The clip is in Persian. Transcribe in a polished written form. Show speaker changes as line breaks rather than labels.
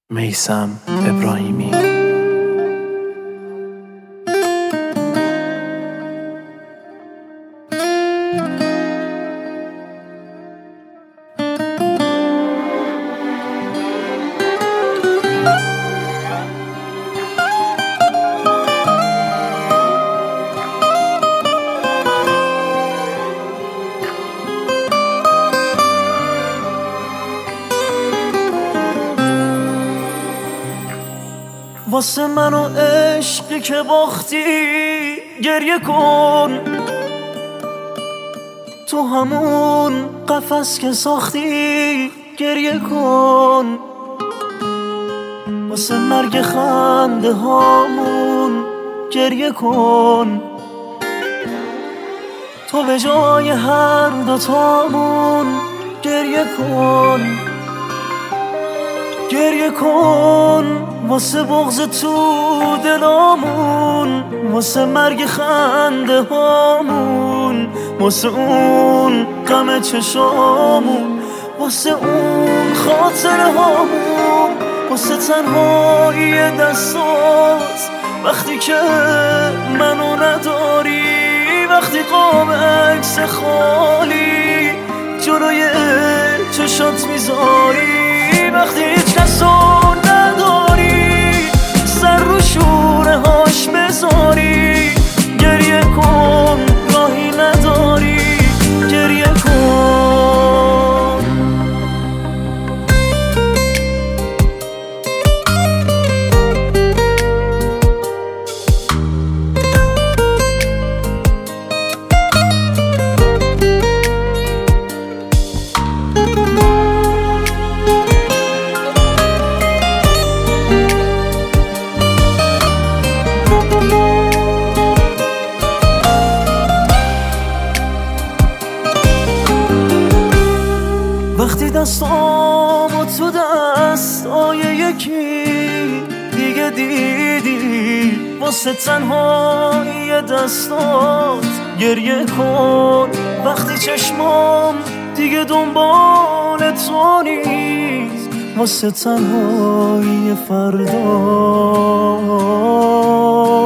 میثم ابراهیمی.
واسه من و عشقی که باختی گریه کن، تو همون قفس که ساختی گریه کن. واسه مرگ خنده هامون گریه کن، تو به جای هر دوتامون گریه کن. گریه کن واسه بغض تو دلامون، واسه مرگ خنده هامون، واسه اون غم چشامون، واسه اون خاطره هامون، واسه تنهایی دستات وقتی که منو نداری، وقتی قاب عکس خالی جلوی چشات میذاری، وقتی هیچ کسو نداری سر رو شوره هاش بذاری. گریه کن راهی نداری، گریه کن. وقتی دستامو تو دستای یکی دیگه دیدی، واسه تنهایی دستات گریه کن. وقتی چشمام دیگه دنبال تو نیست، واسه تنهایی فردا